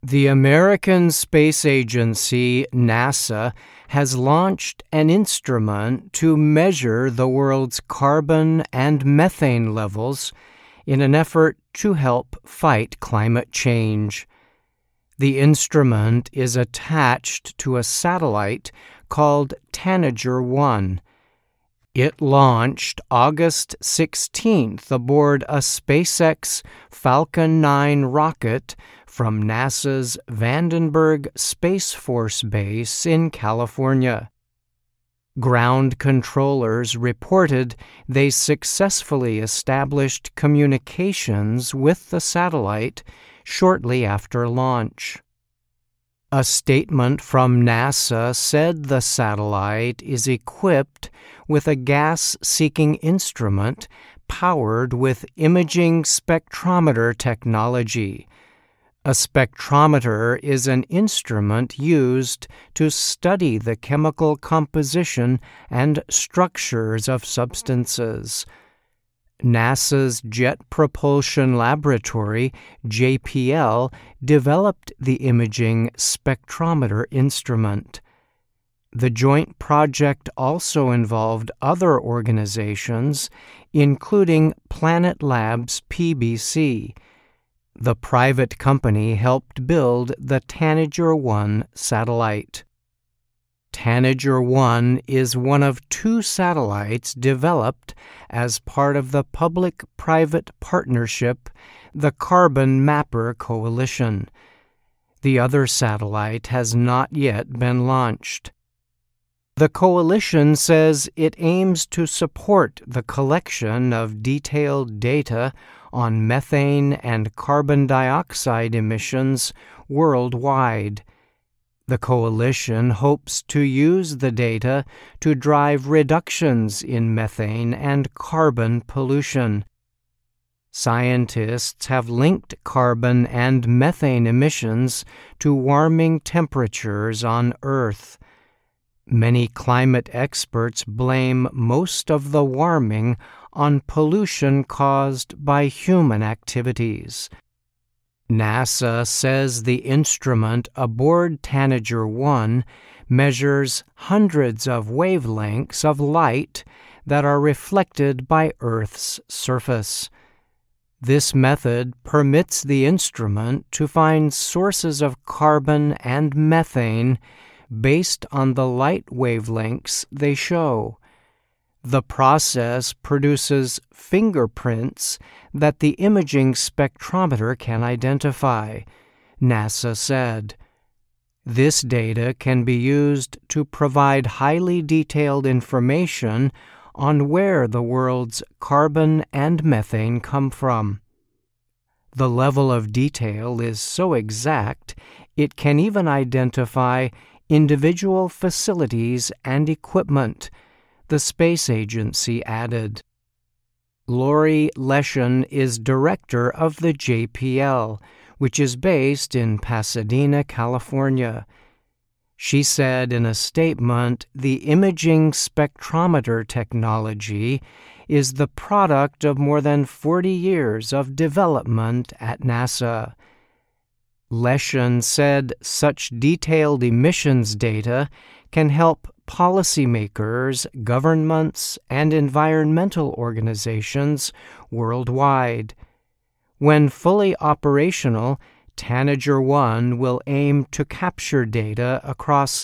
The American Space Agency, NASA, has launched an instrument to measure the world's carbon and methane levels in an effort to help fight climate change. The instrument is attached to a satellite called Tanager-1. It launched August 16th aboard a SpaceX Falcon 9 rocket from NASA's Vandenberg Space Force Base in California. Ground controllers reported they successfully established communications with the satellite shortly after launch. A statement from NASA said the satellite is equipped with a gas-seeking instrument powered with imaging spectrometer technology. A spectrometer is an instrument used to study the chemical composition and structures of substances. NASA's Jet Propulsion Laboratory, JPL, developed the imaging spectrometer instrument. The joint project also involved other organizations, including Planet Labs PBC. The private company helped build the Tanager-1 satellite. Tanager-1 is one of two satellites developed as part of the public-private partnership, the Carbon Mapper Coalition. The other satellite has not yet been launched. The coalition says it aims to support the collection of detailed data on methane and carbon dioxide emissions worldwide. The coalition hopes to use the data to drive reductions in methane and carbon pollution. Scientists have linked carbon and methane emissions to warming temperatures on Earth. Many climate experts blame most of the warming on pollution caused by human activities. NASA says the instrument aboard Tanager-1 measures hundreds of wavelengths of light that are reflected by Earth's surface. This method permits the instrument to find sources of carbon and methane based on the light wavelengths they show. The process produces fingerprints that the imaging spectrometer can identify, NASA said. This data can be used to provide highly detailed information on where the world's carbon and methane come from. The level of detail is so exact it can even identify individual facilities and equipment, the space agency added. Lori Leshan is director of the JPL, which is based in Pasadena, California. She said in a statement, the imaging spectrometer technology is the product of more than 40 years of development at NASA. Leshan said such detailed emissions data can help policymakers, governments, and environmental organizations worldwide. When fully operational, Tanager-1 will aim to capture data across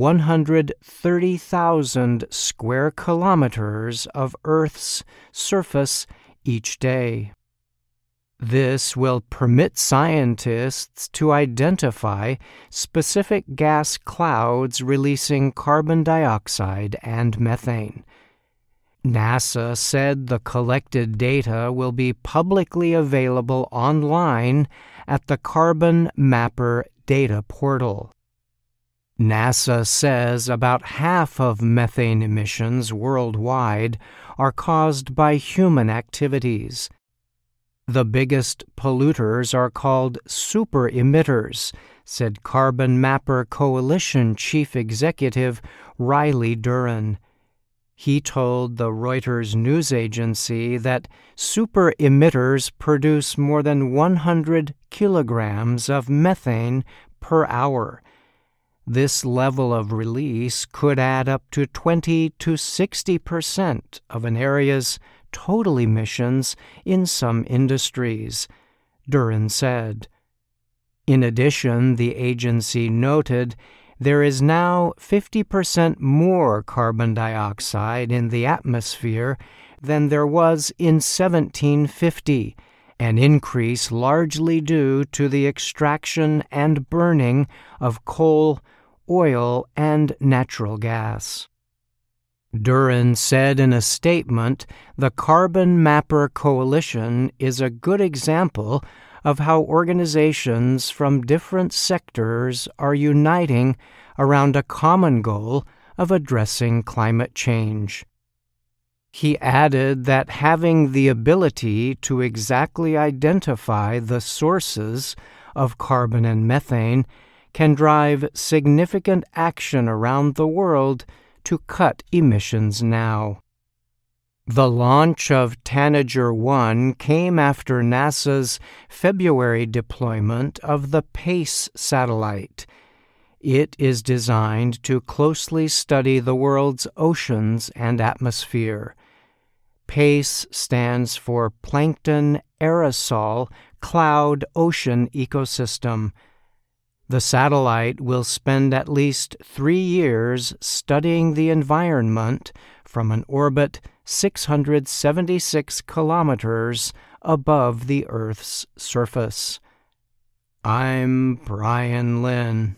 130,000 square kilometers of Earth's surface each day. This will permit scientists to identify specific gas clouds releasing carbon dioxide and methane. NASA said the collected data will be publicly available online at the Carbon Mapper data portal. NASA says about half of methane emissions worldwide are caused by human activities. The biggest polluters are called super emitters, said Carbon Mapper Coalition Chief Executive Riley Duran. He told the Reuters news agency that super emitters produce more than 100 kilograms of methane per hour. This level of release could add up to 20 to 60% of an area's total emissions in some industries, Duren said. In addition, the agency noted there is now 50% more carbon dioxide in the atmosphere than there was in 1750, an increase largely due to the extraction and burning of coal, oil, and natural gas. Duren said in a statement, the Carbon Mapper Coalition is a good example of how organizations from different sectors are uniting around a common goal of addressing climate change. He added that having the ability to exactly identify the sources of carbon and methane can drive significant action around the world to cut emissions now. The launch of Tanager-1 came after NASA's February deployment of the PACE satellite. It is designed to closely study the world's oceans and atmosphere. PACE stands for Plankton Aerosol Cloud Ocean Ecosystem. The satellite will spend at least 3 years studying the environment from an orbit 676 kilometers above the Earth's surface. I'm Brian Lynn.